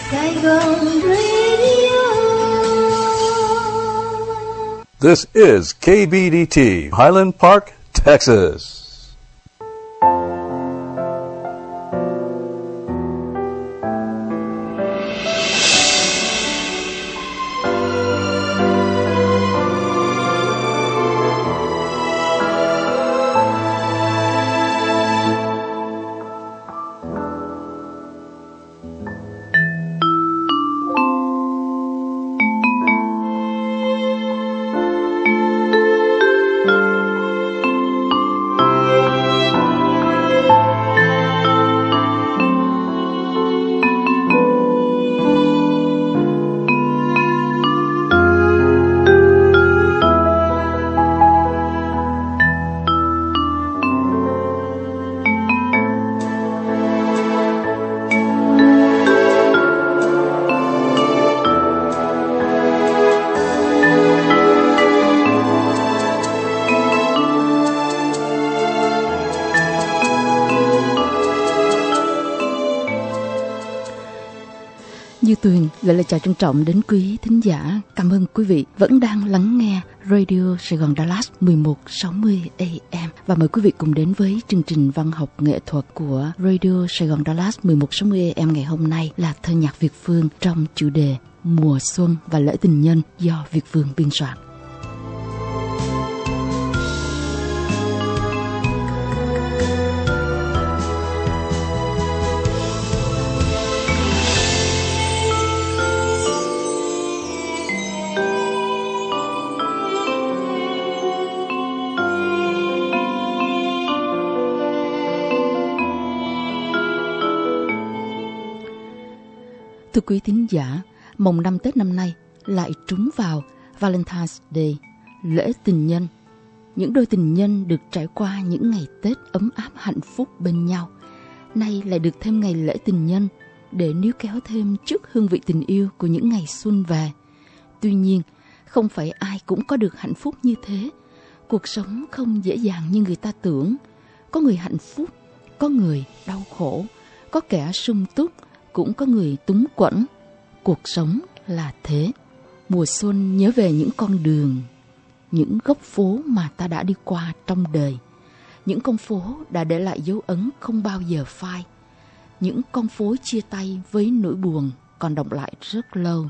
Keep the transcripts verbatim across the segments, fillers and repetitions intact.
Saigon Radio. This is K B D T, Highland Park, Texas. Như Tuyền gửi lời chào trân trọng đến quý thính giả. Cảm ơn quý vị vẫn đang lắng nghe Radio Sài Gòn Dallas mười một sáu mươi A M. Và mời quý vị cùng đến với chương trình văn học nghệ thuật của Radio Sài Gòn Dallas mười một sáu mươi A M ngày hôm nay là thơ nhạc Việt Phương trong chủ đề Mùa Xuân và Lễ Tình Nhân do Việt Phương biên soạn. Thưa quý thính giả, mồng năm Tết năm nay lại trúng vào Valentine's Day, lễ tình nhân. Những đôi tình nhân được trải qua những ngày Tết ấm áp hạnh phúc bên nhau, nay lại được thêm ngày lễ tình nhân để níu kéo thêm chút hương vị tình yêu của những ngày xuân về. Tuy nhiên, không phải ai cũng có được hạnh phúc như thế. Cuộc sống không dễ dàng như người ta tưởng. Có người hạnh phúc, có người đau khổ, có kẻ sung túc, cũng có người túng quẫn. Cuộc sống là thế. Mùa xuân nhớ về những con đường, những góc phố mà ta đã đi qua trong đời. Những con phố đã để lại dấu ấn không bao giờ phai. Những con phố chia tay với nỗi buồn còn đọng lại rất lâu.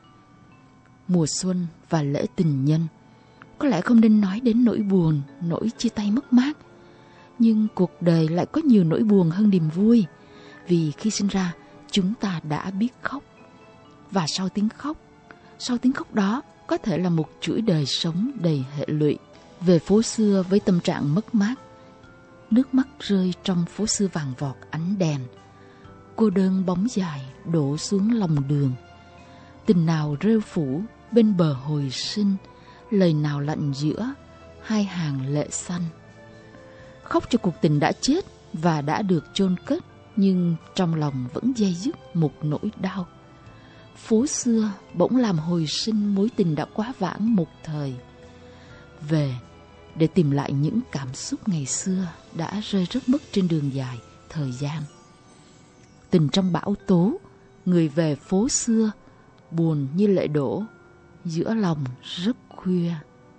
Mùa xuân và lễ tình nhân, có lẽ không nên nói đến nỗi buồn, nỗi chia tay mất mát. Nhưng cuộc đời lại có nhiều nỗi buồn hơn niềm vui. Vì khi sinh ra, chúng ta đã biết khóc. Và sau tiếng khóc, sau tiếng khóc đó có thể là một chuỗi đời sống đầy hệ lụy. Về phố xưa với tâm trạng mất mát, nước mắt rơi trong phố xưa vàng vọt ánh đèn. Cô đơn bóng dài đổ xuống lòng đường. Tình nào rêu phủ bên bờ hồi sinh, lời nào lạnh giữa hai hàng lệ xanh. Khóc cho cuộc tình đã chết và đã được chôn cất, nhưng trong lòng vẫn dây dứt một nỗi đau. Phố xưa bỗng làm hồi sinh mối tình đã quá vãng một thời. Về để tìm lại những cảm xúc ngày xưa đã rơi rớt mất trên đường dài thời gian. Tình trong bão tố, người về phố xưa, buồn như lệ đổ, giữa lòng rất khuya.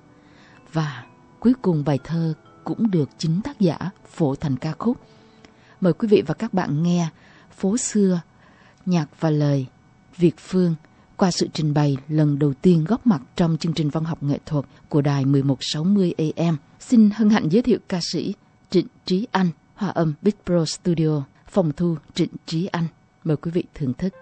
Và cuối cùng bài thơ cũng được chính tác giả phổ thành ca khúc. Mời quý vị và các bạn nghe Phố xưa, nhạc và lời Việt Phương qua sự trình bày lần đầu tiên góp mặt trong chương trình văn học nghệ thuật của đài mười một sáu mươi A M. Xin hân hạnh giới thiệu ca sĩ Trịnh Trí Anh, hòa âm Big Pro Studio, phòng thu Trịnh Trí Anh. Mời quý vị thưởng thức.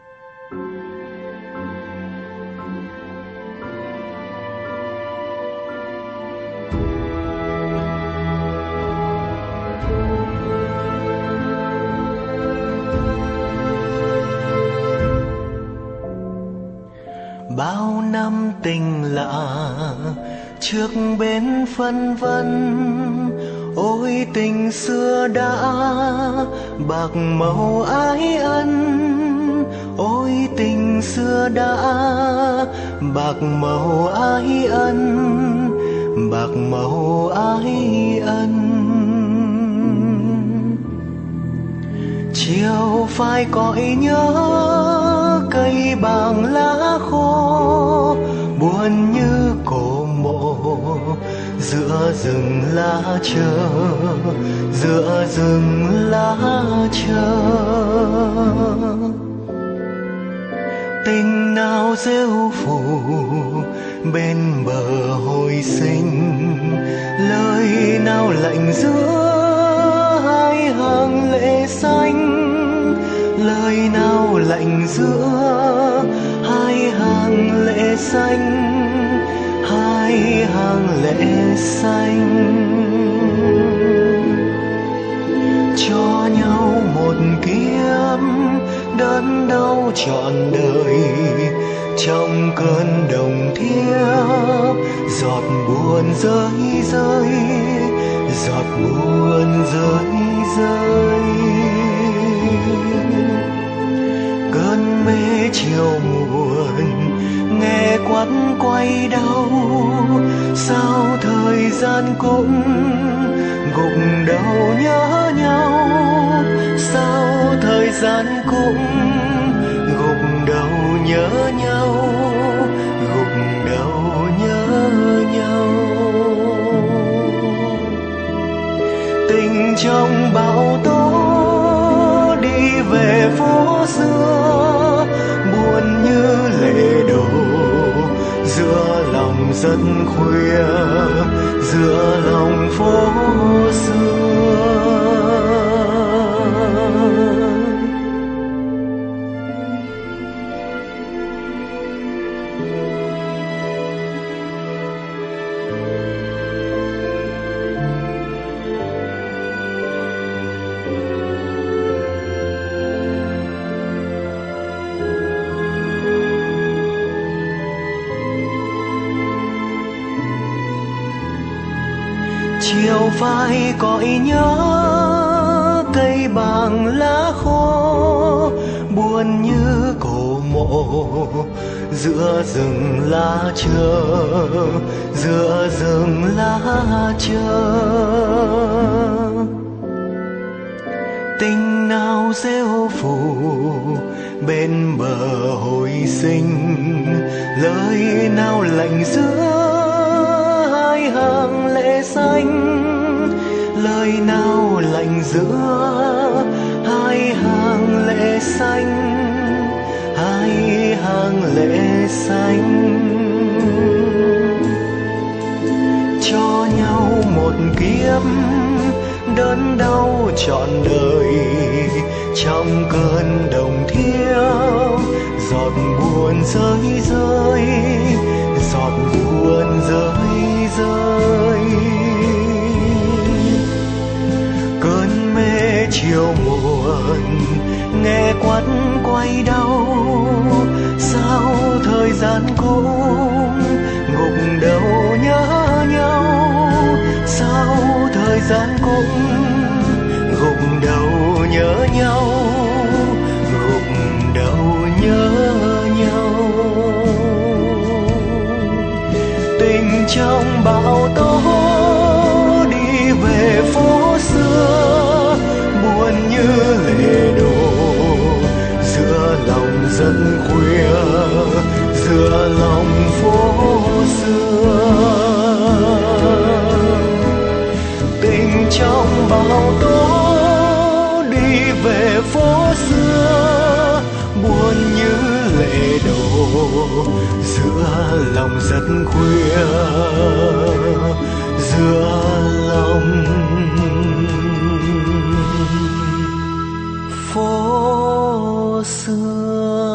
Bao năm tình lạ trước bến phân vân, ôi tình xưa đã bạc màu ái ân, ôi tình xưa đã bạc màu ái ân, bạc màu ái ân. Chiều phai cõi nhớ cây bàng lá khô, buồn như cổ mộ giữa rừng lá chờ, giữa rừng lá chờ. Tình nào rêu phủ bên bờ hồi sinh, lời nào lạnh giữa hai hàng lệ xanh, lời nào lạnh giữa hai hàng lệ xanh, hai hàng lệ xanh. Cho nhau một kiếp đớn đau trọn đời, trong cơn đồng thiếp giọt buồn rơi rơi, giọt buồn rơi rơi. Cơn mê chiều muộn nghe quắt quay đau, sao thời gian cũng gục đầu nhớ nhau, sao thời gian cũng gục đầu nhớ nhau, gục đầu nhớ nhau. Tình trong bão tố đi về phố xưa, buồn như lệ đổ giữa lòng rất khuya, giữa lòng phố xưa. Chiều phai cõi nhớ cây bàng lá khô, buồn như cổ mộ giữa rừng lá chờ, giữa rừng lá chờ. Tình nào rêu phủ bên bờ hồi sinh, lời nào lạnh giữa hai hàng lệ xanh, lời nào lạnh giữa hai hàng lệ xanh, hai hàng lệ xanh. Cho nhau một kiếp đớn đau trọn đời, trong cơn đồng thiếp giọt buồn rơi rơi, giọt buồn rơi rơi. Cơn mê chiều muộn nghe quắt quay đau, sao thời gian cũng gục đầu nhớ nhau, sao thời gian cũng gục đầu nhớ nhau, gục đầu nhớ nhau. Tình trong bão tố đi về phố xưa, buồn như lệ đổ giữa lòng dân khuya, giữa lòng phố xưa. Tình trong bão tố đi về phố xưa, buồn như lệ đổ giữa lòng rất khuya, giữa lòng phố xưa.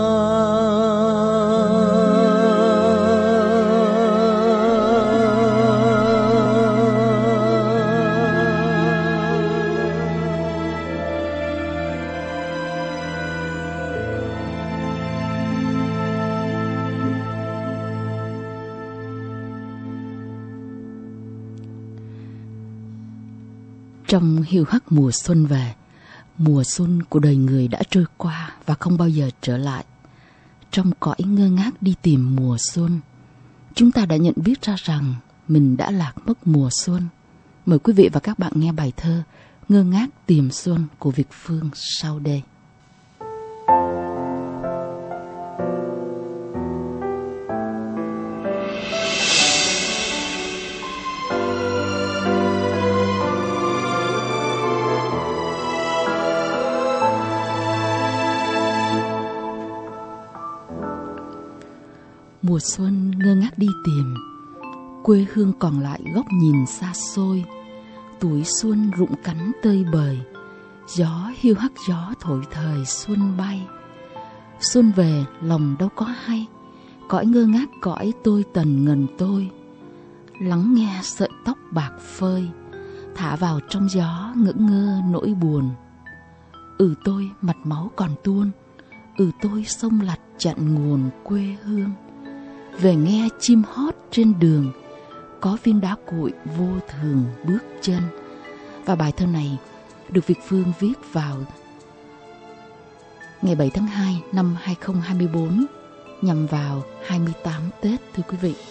Trong hiu hắt mùa xuân về, mùa xuân của đời người đã trôi qua và không bao giờ trở lại. Trong cõi ngơ ngác đi tìm mùa xuân, chúng ta đã nhận biết ra rằng mình đã lạc mất mùa xuân. Mời quý vị và các bạn nghe bài thơ Ngơ ngác tìm xuân của Việt Phương sau đây. Mùa xuân ngơ ngác đi tìm, quê hương còn lại góc nhìn xa xôi. Tuổi xuân rụng cánh tơi bời, gió hiu hắt gió thổi thời xuân bay. Xuân về lòng đâu có hay, cõi ngơ ngác cõi tôi tần ngần tôi. Lắng nghe sợi tóc bạc phơi, thả vào trong gió ngỡ ngơ nỗi buồn. Ừ tôi mặt máu còn tuôn, ừ tôi sông lạch chặn nguồn quê hương. Về nghe chim hót trên đường, có viên đá cuội vô thường bước chân. Và bài thơ này được Việt Phương viết vào ngày bảy tháng hai năm hai không hai tư, nhằm vào hai mươi tám Tết, thưa quý vị.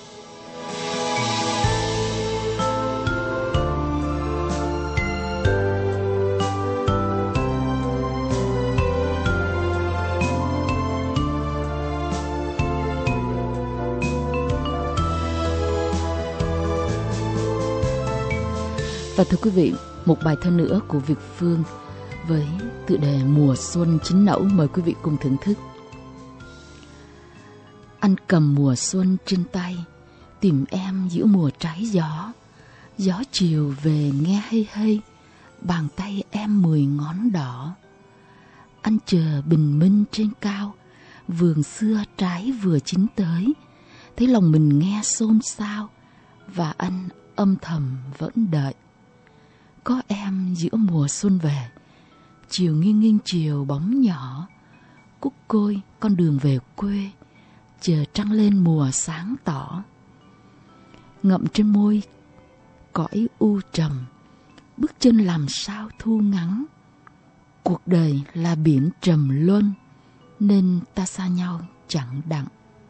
Và thưa quý vị, một bài thơ nữa của Việt Phương với tựa đề Mùa xuân chín nẫu, mời quý vị cùng thưởng thức. Anh cầm mùa xuân trên tay, tìm em giữa mùa trái gió. Gió chiều về nghe hây hây, bàn tay em mười ngón đỏ. Anh chờ bình minh trên cao, vườn xưa trái vừa chín tới. Thấy lòng mình nghe xôn xao, và anh âm thầm vẫn đợi. Có em giữa mùa xuân về, chiều nghiêng nghiêng chiều bóng nhỏ. Cúc côi con đường về quê, chờ trăng lên mùa sáng tỏ. Ngậm trên môi cõi u trầm, bước chân làm sao thu ngắn. Cuộc đời là biển trầm luân, nên ta xa nhau chẳng đặng.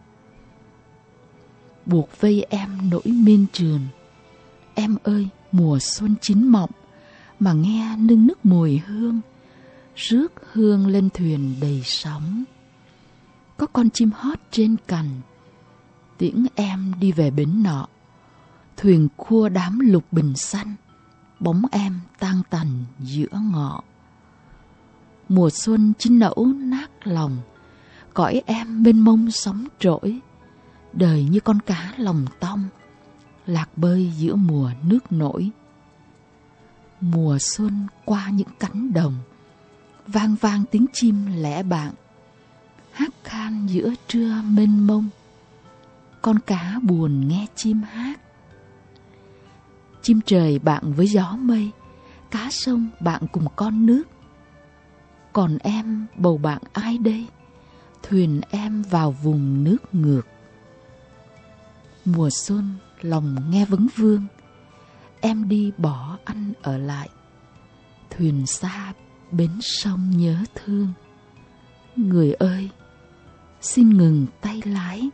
Buộc vây em nỗi miên trường, em ơi mùa xuân chín mộng, mà nghe nưng nức mùi hương, rước hương lên thuyền đầy sóng. Có con chim hót trên cành, tiễn em đi về bến nọ. Thuyền khua đám lục bình xanh, bóng em tan tành giữa ngọ. Mùa xuân chín nẫu nát lòng, cõi em mênh mông sóng trỗi. Đời như con cá lòng tong, lạc bơi giữa mùa nước nổi. Mùa xuân qua những cánh đồng, vang vang tiếng chim lẻ bạn, hát khan giữa trưa mênh mông. Con cá buồn nghe chim hát. Chim trời bạn với gió mây, cá sông bạn cùng con nước. Còn em bầu bạn ai đây, thuyền em vào vùng nước ngược. Mùa xuân lòng nghe vấn vương, em đi bỏ anh ở lại. Thuyền xa bến sông nhớ thương, người ơi xin ngừng tay lái.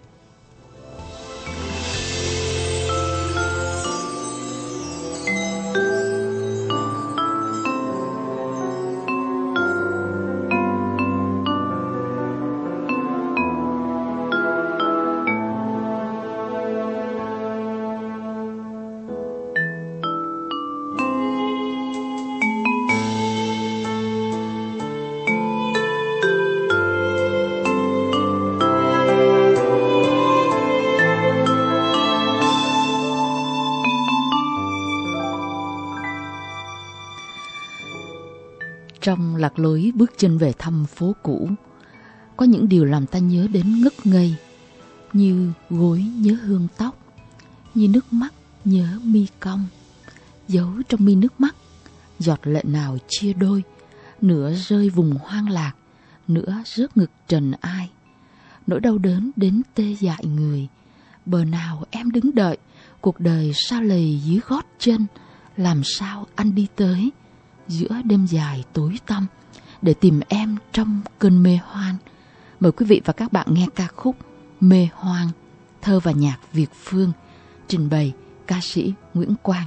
Trong lạc lối bước chân về thăm phố cũ, có những điều làm ta nhớ đến ngất ngây, như gối nhớ hương tóc, như nước mắt nhớ mi cong. Giấu trong mi nước mắt, giọt lệ nào chia đôi, nửa rơi vùng hoang lạc, nửa rớt ngực trần ai. Nỗi đau đớn đến tê dại người, bờ nào em đứng đợi, cuộc đời sao lầy dưới gót chân. Làm sao anh đi tới giữa đêm dài tối tăm để tìm em trong cơn mê hoang. Mời quý vị và các bạn nghe ca khúc Mê Hoang, thơ và nhạc Việt Phương, trình bày ca sĩ Nguyễn Quang.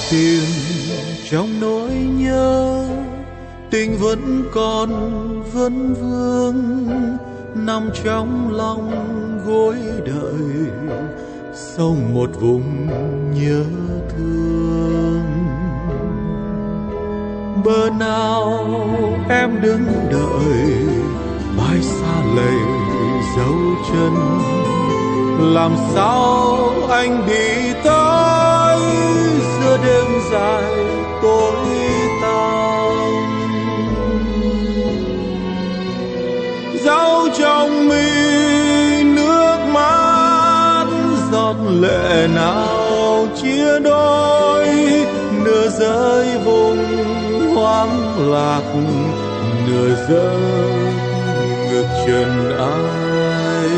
tìm trong nỗi nhớ, tình vẫn còn vấn vương nằm trong lòng gối đợi, sau một vùng nhớ thương. Bờ nào em đứng đợi, bãi xa lầy dấu chân, làm sao anh đi tới giữa đêm dài tối tăm. Dấu trong mi nước mắt, giọt lệ nào chia đôi, nửa rơi vùng hoang lạc, nửa rơi ngược trần ai.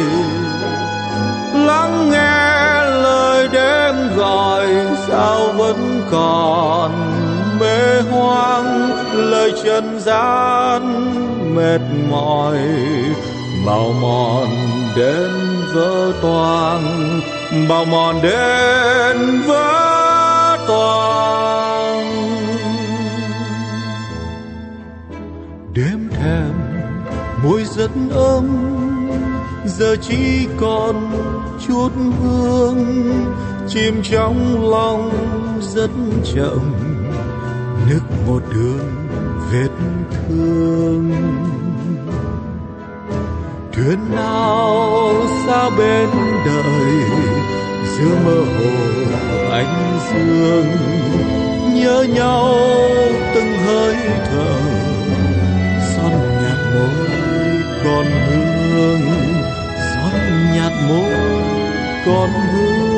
Lắng nghe lời đêm gọi, sao vẫn còn mê hoang, lời trần gian mệt mỏi, bào mòn đến vỡ toang, bào mòn đến vỡ toang. Đêm thèm môi rất ấm, giờ chỉ còn chút hương, chìm trong lòng rất chậm, nức một đường vết thương. Thuyền nào xa bên đời, giữa mơ hồ ánh dương, nhớ nhau từng hơi thở, son nhạt môi còn hương, son nhạt môi còn hương.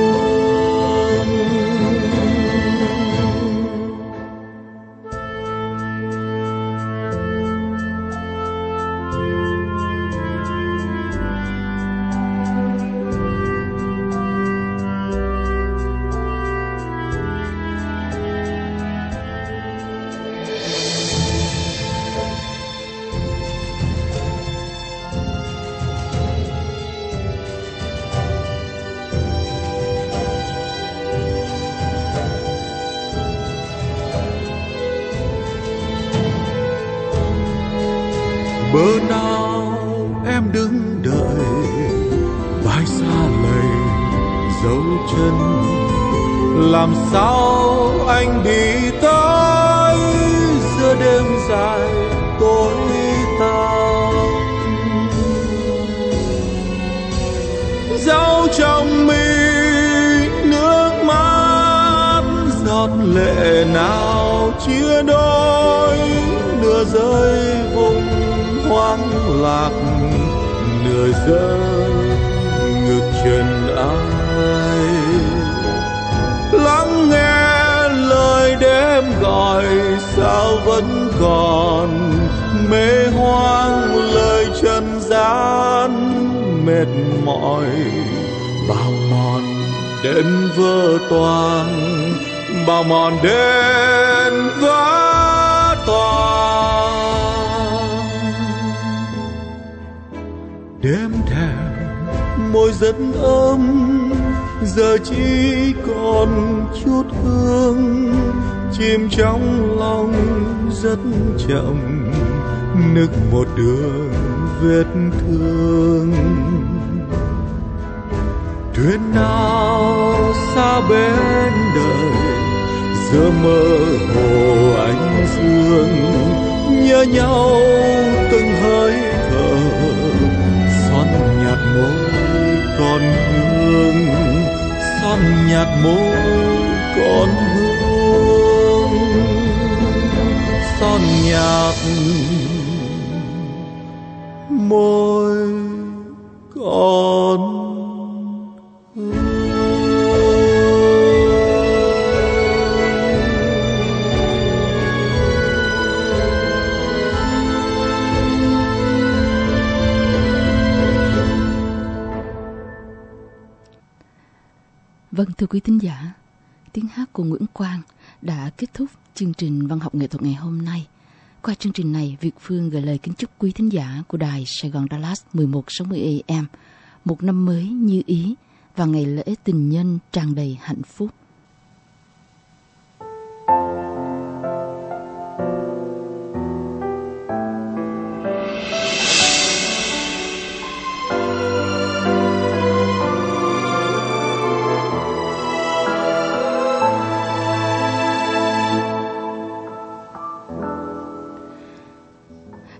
Bờ nào em đứng đợi, bãi xa lầy dấu chân, làm sao anh đi tới giữa đêm dài tối tăm. Dấu trong mi nước mắt, giọt lệ nào chia đôi, nửa rơi vùng hoang lạc, nửa rơi ngược trần ai. Lắng nghe lời đêm gọi, sao vẫn còn mê hoang, lời trần gian mệt mỏi, bào mòn đến vỡ toang, bào mòn đến vỡ toang. Đêm thèm môi rất ấm, giờ chỉ còn chút hương, chìm trong lòng rất chậm, nức một đường vết thương. Thuyền nào xa bên đời, giữa mơ hồ ánh dương, nhớ nhau từng hơi thở, son nhạt môi còn hương, son nhạt môi còn hương, son nhạt môi còn hương. Vâng, thưa quý thính giả, tiếng hát của Nguyễn Quang đã kết thúc chương trình văn học nghệ thuật ngày hôm nay. Qua chương trình này, Việt Phương gửi lời kính chúc quý thính giả của đài Sài Gòn Dallas mười một sáu mươi A M một năm mới như ý và ngày lễ tình nhân tràn đầy hạnh phúc.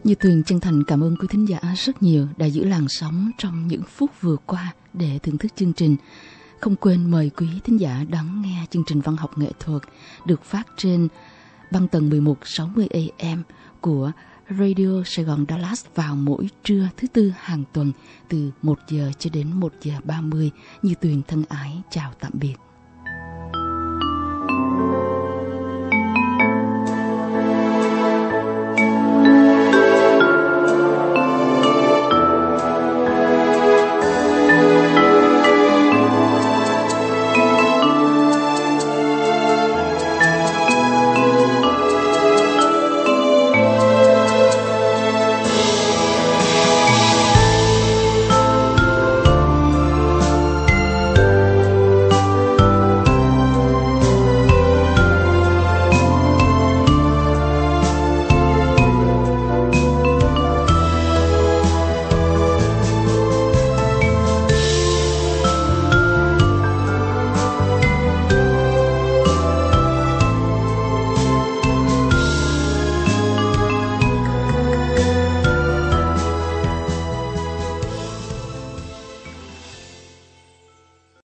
Như Tuyền chân thành cảm ơn quý thính giả rất nhiều đã giữ làn sóng trong những phút vừa qua để thưởng thức chương trình. Không quên mời quý thính giả đón nghe chương trình văn học nghệ thuật được phát trên băng tần mười một sáu mươi A M của Radio Sài Gòn Dallas vào mỗi trưa thứ tư hàng tuần từ một giờ cho đến một giờ ba mươi. Như Tuyền thân ái chào tạm biệt.